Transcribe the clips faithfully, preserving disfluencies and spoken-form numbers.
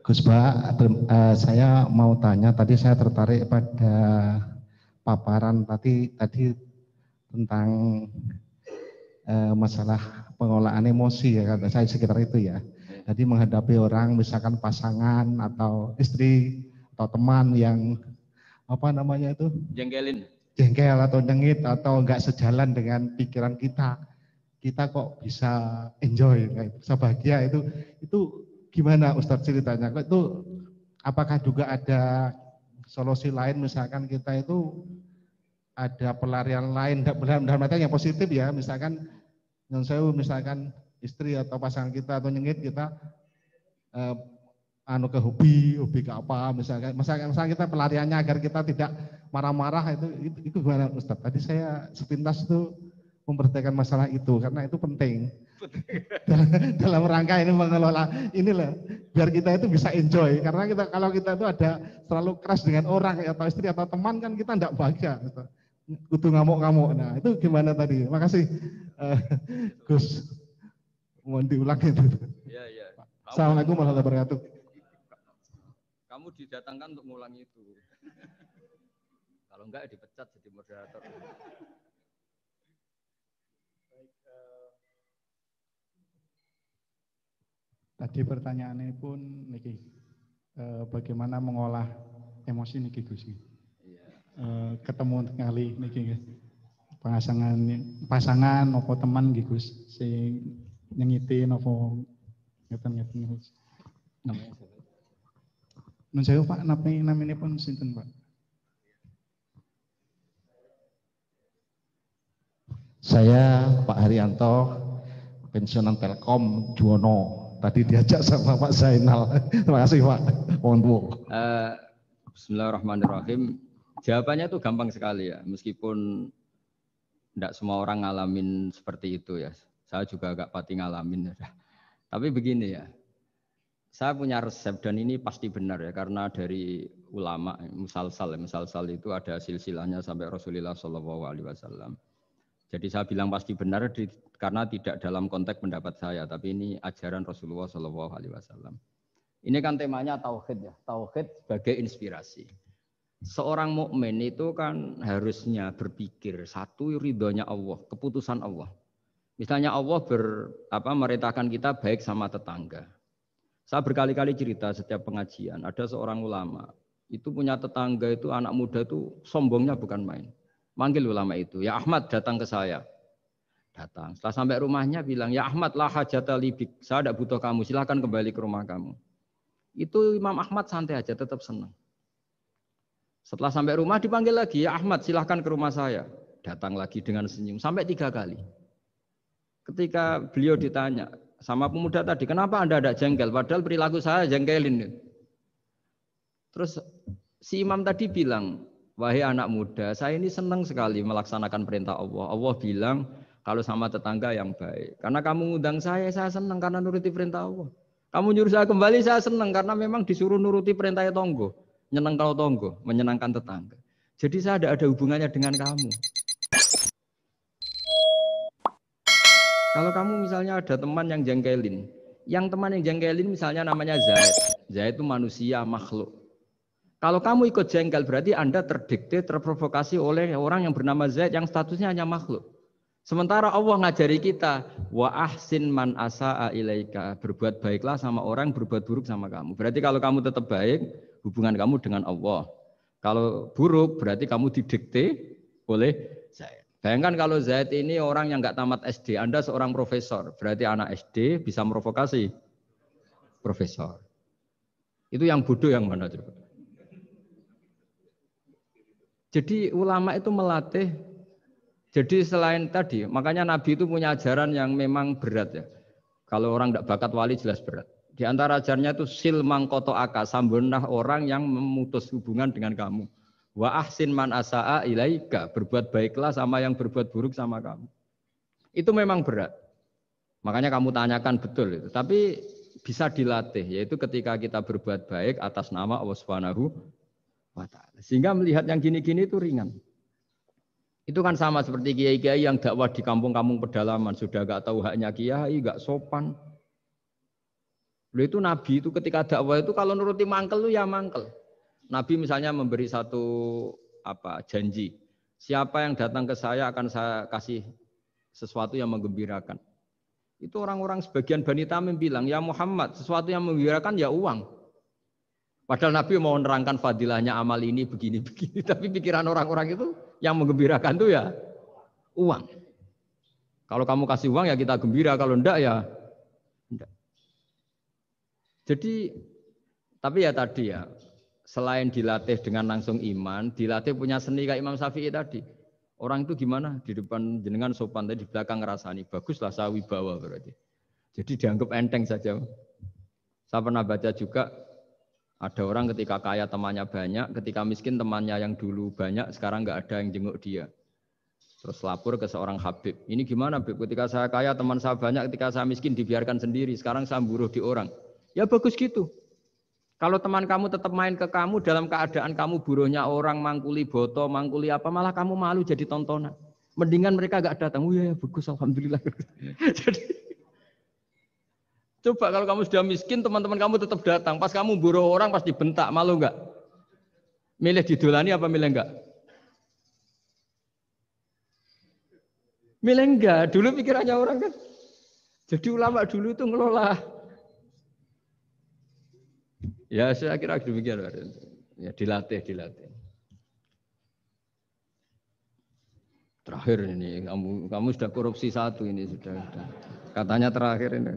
Gus Ba, uh, saya mau tanya, tadi saya tertarik pada paparan tadi tadi tentang uh, masalah pengolahan emosi ya, kata saya sekitar itu ya. Jadi menghadapi orang, misalkan pasangan atau istri atau teman yang apa namanya itu? Jengkelin. Jengkel atau nyengit atau enggak sejalan dengan pikiran kita. Kita kok bisa enjoy, bisa bahagia itu itu gimana Ustadz ceritanya? Itu apakah juga ada solusi lain, misalkan kita itu ada pelarian lain dalam artian yang positif ya, misalkan yang saya misalkan istri atau pasangan kita atau nyengit kita eh, anu ke hobi, hobi ke apa, misalkan misalkan, misalkan kita pelariannya agar kita tidak marah-marah itu, itu itu gimana Ustadz? Tadi saya sepintas itu memperhatikan masalah itu karena itu penting dalam rangka ini mengelola inilah biar kita itu bisa enjoy, karena kita kalau kita itu ada terlalu keras dengan orang atau istri atau teman kan kita tidak bahagia gitu. Kudu ngamuk-ngamuk. Nah itu gimana tadi? Makasih uh, Gus, mohon diulang itu. Ya, ya. Assalamualaikum warahmatullahi wabarakatuh. Kamu didatangkan untuk ngulangi itu. Kalau enggak dipecat jadi moderator. Tadi pertanyaannya pun niki eh, bagaimana mengolah emosi niki Gus. Iya. Eh, ketemu kali niki pasangan pasangan nopo teman niki Gus sing nyengiti nopo ngeten-ngeten Gus. Namanya siapa? Nun saya Pak, nami namanya pun sinten Pak? Saya Pak Haryanto, pensiunan Telkom Juwono. Tadi diajak sama Pak Zainal. Terima kasih Pak. Mohon uh, Bismillahirrahmanirrahim. Jawabannya itu gampang sekali ya. Meskipun tidak semua orang ngalamin seperti itu ya. Saya juga agak pati ngalamin. Ya. Tapi begini ya. Saya punya resep dan ini pasti benar ya. Karena dari ulama, musalsal. Musalsal itu ada silsilahnya sampai Rasulullah shallallahu alaihi wasallam. Jadi saya bilang pasti benar di, karena tidak dalam konteks pendapat saya, tapi ini ajaran Rasulullah shallallahu alaihi wasallam. Ini kan temanya tauhid ya, tauhid sebagai inspirasi. Seorang mukmin itu kan harusnya berpikir satu ridhonya Allah, keputusan Allah. Misalnya Allah ber, apa, merintahkan kita baik sama tetangga. Saya berkali-kali cerita setiap pengajian, ada seorang ulama itu punya tetangga itu anak muda itu sombongnya bukan main. Manggil ulama itu, ya Ahmad datang ke saya. Datang, setelah sampai rumahnya bilang, ya Ahmad lah hajata libik, saya tidak butuh kamu, silahkan kembali ke rumah kamu. Itu Imam Ahmad santai aja, tetap senang. Setelah sampai rumah dipanggil lagi, ya Ahmad silahkan ke rumah saya. Datang lagi dengan senyum, sampai tiga kali. Ketika beliau ditanya sama pemuda tadi, kenapa Anda tidak jengkel? Padahal perilaku saya jengkelin. Terus si imam tadi bilang, wahai anak muda, saya ini senang sekali melaksanakan perintah Allah. Allah bilang, kalau sama tetangga yang baik. Karena kamu ngundang saya, saya senang karena nuruti perintah Allah. Kamu nyuruh saya kembali, saya senang karena memang disuruh nuruti perintah tonggo. Nyenang kalau tonggo, menyenangkan tetangga. Jadi saya tidak ada hubungannya dengan kamu. Kalau kamu misalnya ada teman yang jengkelin, yang teman yang jengkelin misalnya namanya Zaid. Zaid itu manusia, makhluk. Kalau kamu ikut jengkel berarti Anda terdikte, terprovokasi oleh orang yang bernama Zaid yang statusnya hanya makhluk. Sementara Allah ngajari kita, wa ahsin man asa'a ilaika, berbuat baiklah sama orang, berbuat buruk sama kamu. Berarti kalau kamu tetap baik, hubungan kamu dengan Allah. Kalau buruk berarti kamu didikte oleh Zaid. Bayangkan kalau Zaid ini orang yang nggak tamat S D, Anda seorang profesor, berarti anak S D bisa merovokasi profesor. Itu yang bodoh yang mana coba? Jadi ulama itu melatih, jadi selain tadi, makanya Nabi itu punya ajaran yang memang berat ya. Kalau orang tidak bakat wali jelas berat. Di antara ajarannya itu sil mangkoto aka, sambunah orang yang memutus hubungan dengan kamu. Wa ahsin man asa'a ilaika, berbuat baiklah sama yang berbuat buruk sama kamu. Itu memang berat. Makanya kamu tanyakan betul itu. Tapi bisa dilatih, yaitu ketika kita berbuat baik atas nama Allah Subhanahu wa ta'ala. Sehingga melihat yang gini-gini itu ringan. Itu kan sama seperti kiai-kiai yang dakwah di kampung-kampung pedalaman, sudah gak tahu haknya kiai, gak sopan. Lalu itu Nabi itu ketika dakwah itu kalau nuruti mangkel itu ya mangkel. Nabi misalnya memberi satu apa janji, siapa yang datang ke saya akan saya kasih sesuatu yang menggembirakan. Itu orang-orang sebagian Bani Tamim bilang, ya Muhammad, sesuatu yang menggembirakan ya uang. Padahal Nabi mau menerangkan fadilahnya amal ini begini-begini, tapi pikiran orang-orang itu yang menggembirakan itu ya uang. Kalau kamu kasih uang ya kita gembira, kalau enggak ya enggak. Jadi, tapi ya tadi ya, selain dilatih dengan langsung iman, dilatih punya seni kayak Imam Syafi'i tadi. Orang itu gimana? Di depan jenengan sopan, tapi di belakang ngerasani. Baguslah saya wibawa berarti. Jadi dianggap enteng saja. Saya pernah baca juga, ada orang ketika kaya temannya banyak, ketika miskin temannya yang dulu banyak, sekarang nggak ada yang jenguk dia. Terus lapor ke seorang Habib. Ini gimana Habib? Ketika saya kaya teman saya banyak, ketika saya miskin dibiarkan sendiri. Sekarang saya buruh di orang. Ya bagus gitu. Kalau teman kamu tetap main ke kamu dalam keadaan kamu buruhnya orang, mangkuli boto, mangkuli apa, malah kamu malu jadi tontonan. Mendingan mereka gak datang. Oh iya ya bagus, alhamdulillah. Jadi, coba kalau kamu sudah miskin, teman-teman kamu tetap datang. Pas kamu buruh orang pasti bentak, malu gak? Milih didolani apa milih enggak? Milih enggak. Dulu pikirannya orang kan. Jadi ulama dulu itu ngelola. Ya saya kira demikian. Ya dilatih, dilatih. Terakhir ini, kamu kamu sudah korupsi satu ini sudah. sudah. Katanya terakhir ini.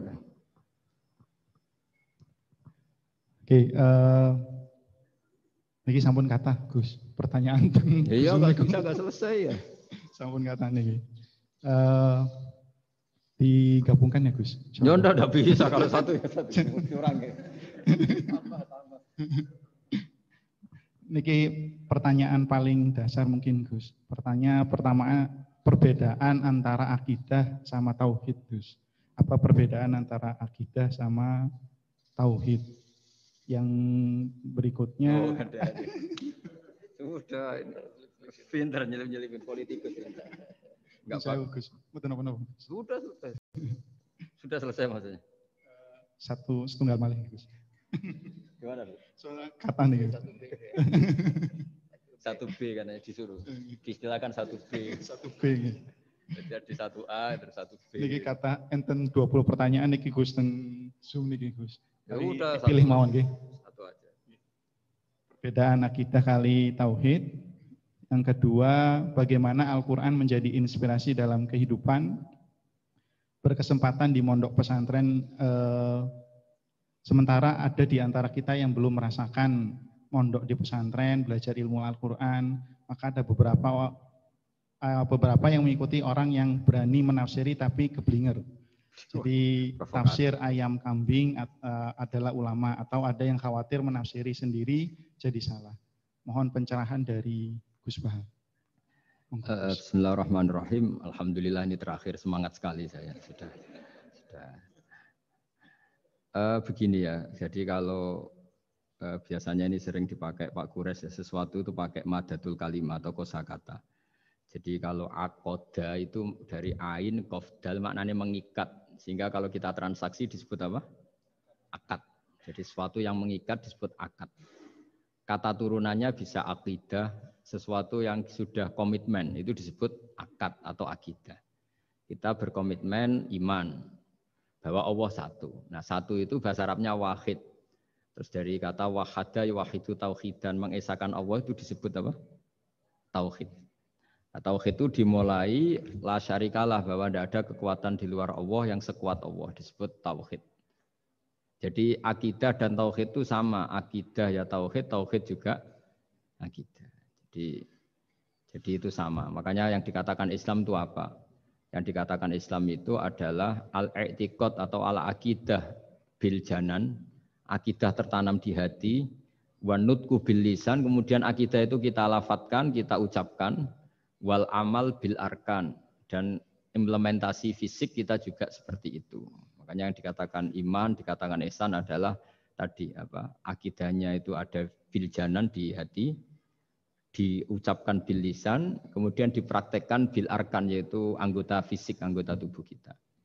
Oke, uh, ini sampun kata Gus. Pertanyaan. Iya nggak bisa nggak selesai ya. Sampun kata nih. Uh, digabungkan ya Gus. Ya enggak, enggak bisa kalau satu ya satu kurang ya. Niki pertanyaan paling dasar mungkin Gus. Pertanyaan pertama, perbedaan antara akidah sama tauhid Gus. Apa perbedaan antara akidah sama tauhid? Yang berikutnya. Oh, ada. Sudah pintar nyelip-nyelipin politikus. Enggak apa-apa. Gus. Betul-betul. Sudah, sudah. Sudah selesai maksudnya. Satu setunggal malih Gus. Gimana Bu? Soalnya kata nih. Satu B kan disuruh. Diistilahkan satu B. Satu B. Jadi satu A terus satu B. Niki kata enten dua puluh pertanyaan niki Gus teng Zoom niki Gus. Ya udah pilih mawon nggih. Satu aja. Perbedaan akidah kali tauhid. Yang kedua, bagaimana Al-Qur'an menjadi inspirasi dalam kehidupan. Berkesempatan di mondok pesantren eh, sementara ada di antara kita yang belum merasakan mondok di pesantren, belajar ilmu Al-Quran, maka ada beberapa beberapa yang mengikuti orang yang berani menafsiri tapi keblinger. Jadi tafsir ayam kambing adalah ulama, atau ada yang khawatir menafsiri sendiri jadi salah. Mohon pencerahan dari Gus Bahar. Uh, Bismillahirrahmanirrahim. Alhamdulillah ini terakhir, semangat sekali saya sudah. sudah. Uh, begini ya, jadi kalau uh, biasanya ini sering dipakai Pak Kures ya, sesuatu itu pakai madatul kalimah atau kosakata. Jadi kalau akoda itu dari ain kofdal maknanya mengikat, sehingga kalau kita transaksi disebut apa? Akad. Jadi sesuatu yang mengikat disebut akad. Kata turunannya bisa akidah, sesuatu yang sudah komitmen itu disebut akad atau akidah. Kita berkomitmen iman bahwa Allah satu. Nah satu itu bahasa Arabnya wahid. Terus dari kata wahada wahidu tauhidan, mengesahkan Allah itu disebut apa? Tauhid. Nah, tauhid itu dimulai la syarikalah, bahwa tidak ada kekuatan di luar Allah yang sekuat Allah, disebut tauhid. Jadi akidah dan tauhid itu sama, akidah ya tauhid, tauhid juga akidah. Jadi, jadi itu sama. Makanya yang dikatakan Islam itu apa? Yang dikatakan Islam itu adalah al-i'tiqad atau al-aqidah bil janan, akidah tertanam di hati, wa nutqu bil lisan, kemudian akidah itu kita lafadzkan, kita ucapkan, wal amal bil arkan, dan implementasi fisik kita juga seperti itu. Makanya yang dikatakan iman, dikatakan ihsan adalah tadi apa? Akidahnya itu ada bil janan di hati, diucapkan bil lisan, kemudian dipraktekkan bil arkan, yaitu anggota fisik, anggota tubuh kita.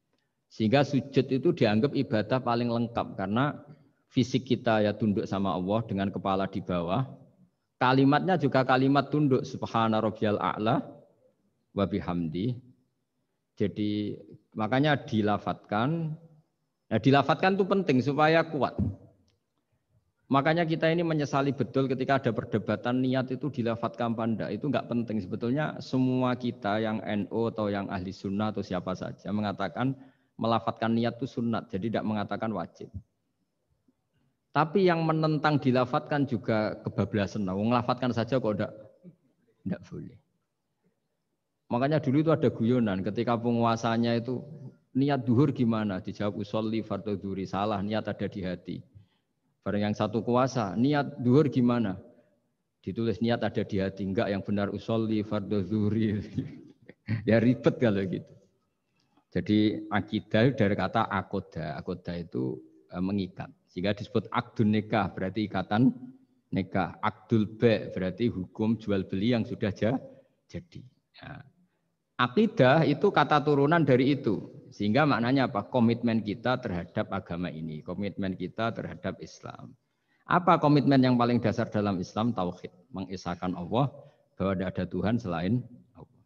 Sehingga sujud itu dianggap ibadah paling lengkap karena fisik kita ya tunduk sama Allah dengan kepala di bawah. Kalimatnya juga kalimat tunduk subhana rabbiyal a'la wa bihamdi. Jadi makanya dilafatkan. Nah, dilafatkan itu penting supaya kuat. Makanya kita ini menyesali betul ketika ada perdebatan niat itu dilafatkan apa enggak. Itu enggak penting. Sebetulnya semua kita yang N U atau yang ahli sunnah atau siapa saja mengatakan melafatkan niat itu sunat. Jadi tidak mengatakan wajib. Tapi yang menentang dilafatkan juga kebablasan. Nah, melafatkan saja kok enggak, enggak boleh. Makanya dulu itu ada guyonan ketika penguasanya itu niat duhur gimana? Dijawab usolli fardhu dzuri. Salah, niat ada di hati. Barang yang satu kuasa, niat duhur gimana? Ditulis niat ada di hati, enggak yang benar usolli fardhu dzuri. Ya ribet kalau gitu. Jadi akidah dari kata akoda, akoda itu e, mengikat. Sehingga disebut akdun nikah, berarti ikatan nikah. Akdul ba' berarti hukum jual beli yang sudah ja, jadi. Nah, akidah itu kata turunan dari itu. Sehingga maknanya apa? Komitmen kita terhadap agama ini. Komitmen kita terhadap Islam. Apa komitmen yang paling dasar dalam Islam? Tauhid. Mengisahkan Allah bahwa tidak ada Tuhan selain Allah.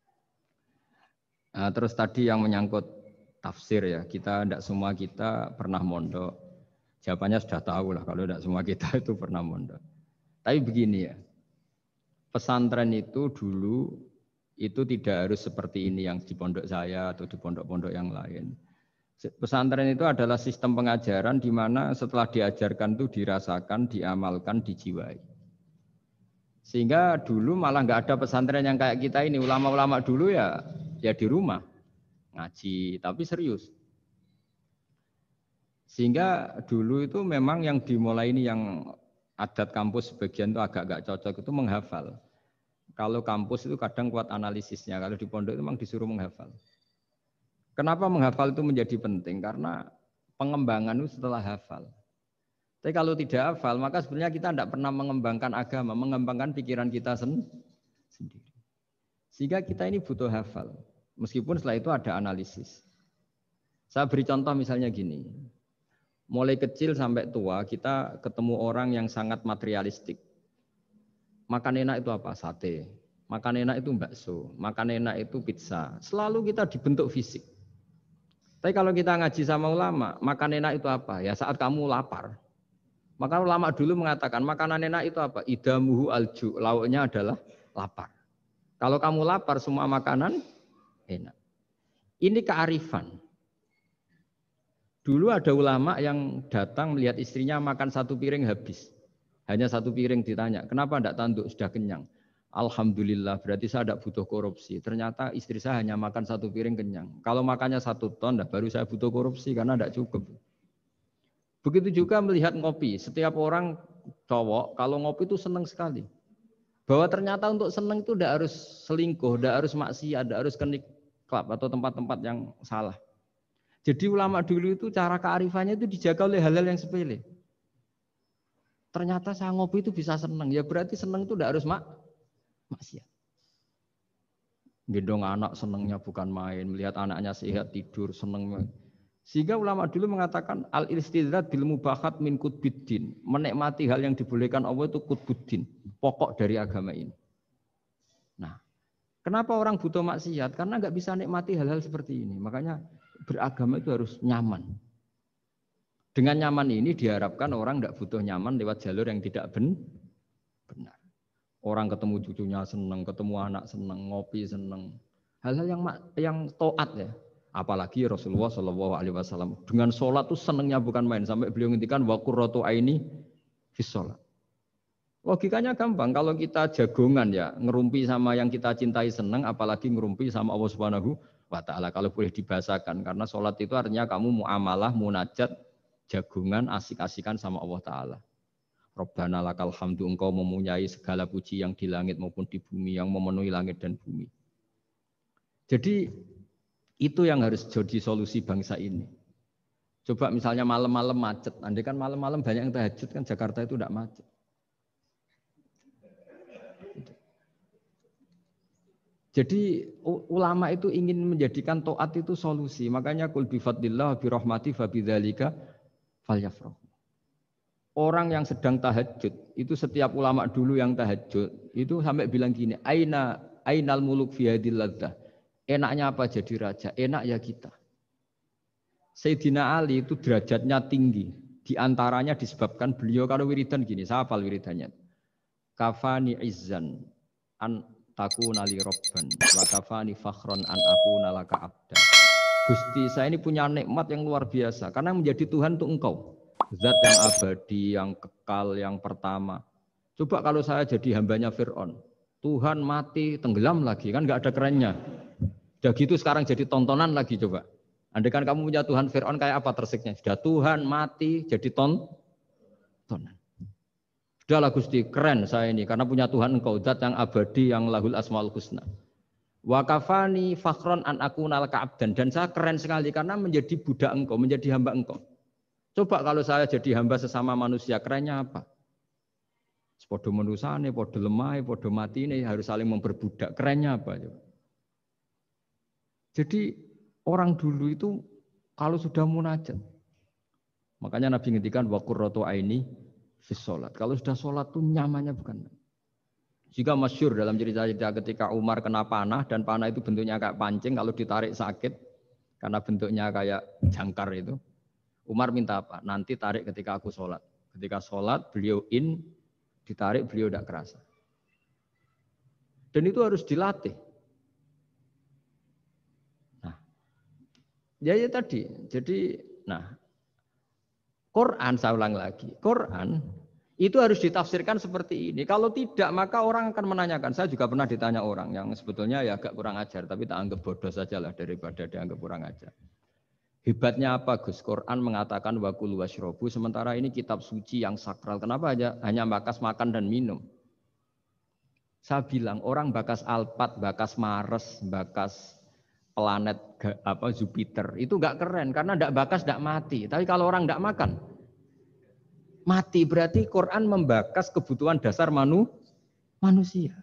Nah, terus tadi yang menyangkut tafsir ya. Kita tidak semua kita pernah mondok. Jawabannya sudah tahu lah kalau tidak semua kita itu pernah mondok. Tapi begini ya. Pesantren itu dulu itu tidak harus seperti ini yang di pondok saya atau di pondok-pondok yang lain. Pesantren itu adalah sistem pengajaran di mana setelah diajarkan itu dirasakan, diamalkan, dijiwai. Sehingga dulu malah nggak ada pesantren yang kayak kita ini. Ulama-ulama dulu ya ya di rumah ngaji, tapi serius. Sehingga dulu itu memang yang dimulai ini yang adat kampus sebagian itu agak nggak cocok itu menghafal. Kalau kampus itu kadang kuat analisisnya, kalau di pondok itu memang disuruh menghafal. Kenapa menghafal itu menjadi penting? Karena pengembangan itu setelah hafal. Tapi kalau tidak hafal, maka sebenarnya kita tidak pernah mengembangkan agama, mengembangkan pikiran kita sendiri. Sehingga kita ini butuh hafal. Meskipun setelah itu ada analisis. Saya beri contoh misalnya gini. Mulai kecil sampai tua, kita ketemu orang yang sangat materialistik. Makan enak itu apa? Sate. Makan enak itu bakso. Makan enak itu pizza. Selalu kita dibentuk fisik. Tapi kalau kita ngaji sama ulama, makan enak itu apa? Ya saat kamu lapar. Maka ulama dulu mengatakan makanan enak itu apa? Idamuhu alju. Lauknya adalah lapar. Kalau kamu lapar, semua makanan enak. Ini kearifan. Dulu ada ulama yang datang melihat istrinya makan satu piring habis. Hanya satu piring ditanya, kenapa tidak tanduk, sudah kenyang? Alhamdulillah, berarti saya tidak butuh korupsi. Ternyata istri saya hanya makan satu piring kenyang. Kalau makannya satu ton, baru saya butuh korupsi karena tidak cukup. Begitu juga melihat ngopi. Setiap orang cowok, kalau ngopi itu senang sekali. Bahwa ternyata untuk senang itu tidak harus selingkuh, tidak harus maksiat, tidak harus ke klub atau tempat-tempat yang salah. Jadi ulama dulu itu cara kearifannya itu dijaga oleh hal-hal yang sepele. Ternyata saya ngopi itu bisa senang. Ya berarti senang itu tidak harus mak maksiat. Gendong anak senangnya bukan main. Melihat anaknya sehat tidur senang. Sehingga ulama dulu mengatakan al-istidzat bil mubahat min qutbiddin. Menikmati hal yang dibolehkan Allah itu qutbuddin. Pokok dari agama ini. Nah, kenapa orang butuh maksiat? Karena nggak bisa nikmati hal-hal seperti ini. Makanya beragama itu harus nyaman. Dengan nyaman ini diharapkan orang tidak butuh nyaman lewat jalur yang tidak ben, benar. Orang ketemu cucunya senang, ketemu anak senang, ngopi senang. Hal-hal yang yang taat ya. Apalagi Rasulullah Shallallahu Alaihi Wasallam dengan sholat tuh senangnya bukan main. Sampai beliau ngintikan wa qurratu aini fis sholat. Logikanya gampang. Kalau kita jagongan ya ngerumpi sama yang kita cintai senang, apalagi ngerumpi sama Allah Subhanahu Wa Taala. Kalau boleh dibahasakan, karena sholat itu artinya kamu muamalah, munajat, jagungan, asik-asikan sama Allah Ta'ala. Rabbana lakal hamdu, engkau mempunyai segala puji yang di langit maupun di bumi, yang memenuhi langit dan bumi. Jadi itu yang harus jadi solusi bangsa ini. Coba misalnya malam-malam macet, andai kan malam-malam banyak yang tahajud kan Jakarta itu tidak macet. Jadi ulama itu ingin menjadikan taat itu solusi. Makanya kul bi fadlillah bi rahmati fa bidzalika falyafrahu. Orang yang sedang tahajud, itu setiap ulama dulu yang tahajud, itu sampai bilang gini, aina ainal muluk fi hadil ladzah. Enaknya apa jadi raja? Enak ya kita. Sayyidina Ali itu derajatnya tinggi. Di antaranya disebabkan beliau kalau wiridan gini, saya hafal wiridannya. Kafani izzan an takuna li robban wa kafani fakhron an akuna laka abdan. Gusti, saya ini punya nikmat yang luar biasa karena menjadi Tuhan untuk engkau. Zat yang abadi, yang kekal, yang pertama. Coba kalau saya jadi hambanya Fir'aun, Tuhan mati tenggelam lagi, kan nggak ada kerennya. Udah gitu sekarang jadi tontonan lagi coba. Andai kan kamu punya Tuhan Fir'aun kayak apa tersiknya? Sudah Tuhan mati jadi tontonan. Sudahlah Gusti, keren saya ini karena punya Tuhan engkau, zat yang abadi, yang lahul asmaul husna. Wa kafani fakhron an akuna laka abdan, dan saya keren sekali karena menjadi budak engkau, menjadi hamba engkau. Coba kalau saya jadi hamba sesama manusia, kerennya apa? Podo menusane, podo lemah, podo mati ini harus saling memperbudak. Kerennya apa? Jadi orang dulu itu kalau sudah munajat, makanya Nabi ngendikan wa qurratu aini fis sholat. Kalau sudah sholat tuh nyamannya bukan. Jika masyhur dalam cerita-cerita ketika Umar kena panah dan panah itu bentuknya kayak pancing, kalau ditarik sakit karena bentuknya kayak jangkar itu. Umar minta apa? Nanti tarik ketika aku sholat. Ketika sholat beliau in, ditarik beliau tidak kerasa. Dan itu harus dilatih. Nah, ya, ya tadi. Jadi, nah. Quran, saya ulang lagi, Quran itu harus ditafsirkan seperti ini. Kalau tidak, maka orang akan menanyakan. Saya juga pernah ditanya orang yang sebetulnya ya agak kurang ajar, tapi tak anggap bodoh sajalah daripada dianggap kurang ajar. Hebatnya apa Gus? Quran mengatakan wa kulu washrobu, sementara ini kitab suci yang sakral. Kenapa aja hanya bakas makan dan minum? Saya bilang orang bakas Alphard, bakas Mars, bakas planet apa Jupiter itu enggak keren karena enggak bakas enggak mati. Tapi kalau orang enggak makan mati, berarti Quran membakas kebutuhan dasar manu, manusia.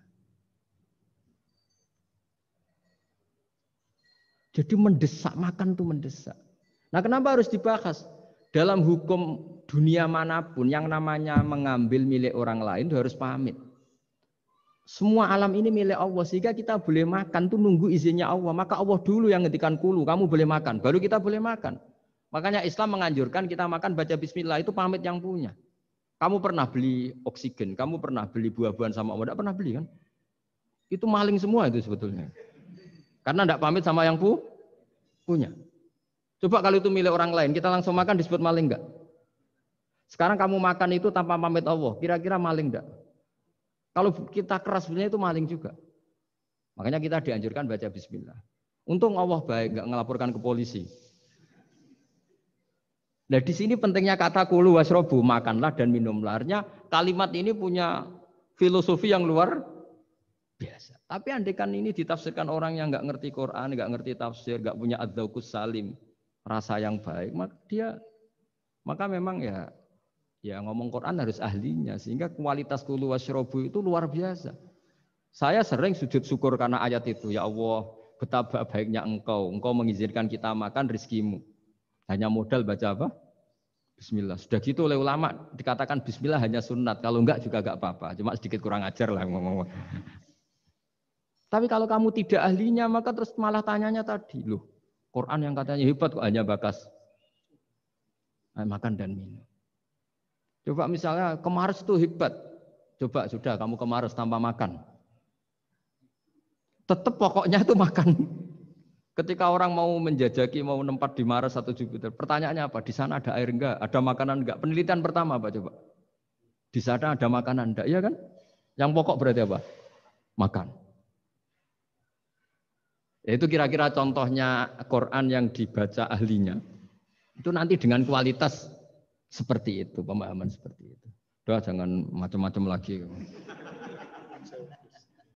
Jadi mendesak, makan itu mendesak. Nah, kenapa harus dibahas? Dalam hukum dunia manapun yang namanya mengambil milik orang lain itu harus pamit. Semua alam ini milik Allah, sehingga kita boleh makan tuh nunggu izinnya Allah. Maka Allah dulu yang ngendikan kulu, kamu boleh makan, baru kita boleh makan. Makanya Islam menganjurkan kita makan baca bismillah, itu pamit yang punya. Kamu pernah beli oksigen, kamu pernah beli buah-buahan sama Allah, tidak pernah beli kan? Itu maling semua itu sebetulnya. Karena tidak pamit sama yang pu punya. Coba kalau itu milik orang lain, kita langsung makan disebut maling enggak? Sekarang kamu makan itu tanpa pamit Allah, kira-kira maling enggak? Kalau kita keras sebenarnya itu maling juga. Makanya kita dianjurkan baca bismillah. Untung Allah baik, enggak ngelaporkan ke polisi. Nah di sini pentingnya kata kulu wasrobu, makanlah dan minumlah. Artinya kalimat ini punya filosofi yang luar biasa. Tapi andekan ini ditafsirkan orang yang enggak ngerti Quran, enggak ngerti tafsir, enggak punya adzauqus salim, rasa yang baik, maka dia maka memang ya ya ngomong Quran harus ahlinya, sehingga kualitas kulu wasyrobu itu luar biasa. Saya sering sujud syukur karena ayat itu. Ya Allah, betapa baiknya engkau. Engkau mengizinkan kita makan rizkimu. Hanya modal baca apa? Bismillah. Sudah gitu oleh ulama dikatakan bismillah hanya sunat. Kalau enggak juga enggak apa-apa. Cuma sedikit kurang ajar lah ngomong. Tapi kalau kamu tidak ahlinya, maka terus malah tanyanya tadi. Loh, Quran yang katanya hebat kok hanya bakas makan dan minum. Coba misalnya kemarin itu hebat. Coba sudah kamu kemarin tanpa makan. Tetap pokoknya itu makan. Ketika orang mau menjajaki, mau nempat di Mars atau Jupiter, pertanyaannya apa? Di sana ada air enggak? Ada makanan enggak? Penelitian pertama apa coba? Di sana ada makanan enggak? Iya kan? Yang pokok berarti apa? Makan. Ya, itu kira-kira contohnya Quran yang dibaca ahlinya. Itu nanti dengan kualitas seperti itu, pemahaman seperti itu. Udah jangan macam-macam lagi.